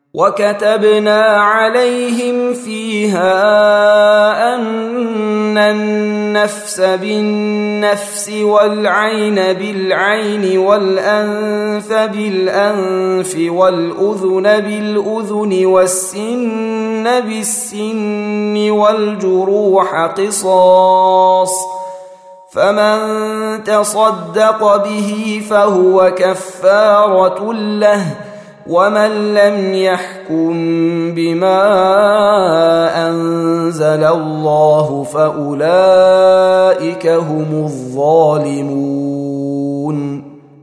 وكتبنا عليهم فيها أن النفس بالنفس والعين بالعين والأنف بالأنف والأذن بالأذن والسن بالسن والجروح قصاص، فمن تصدق به فهو كفارة له، ومن لم يحكم بما أنزل الله فأولئك هم الظالمون.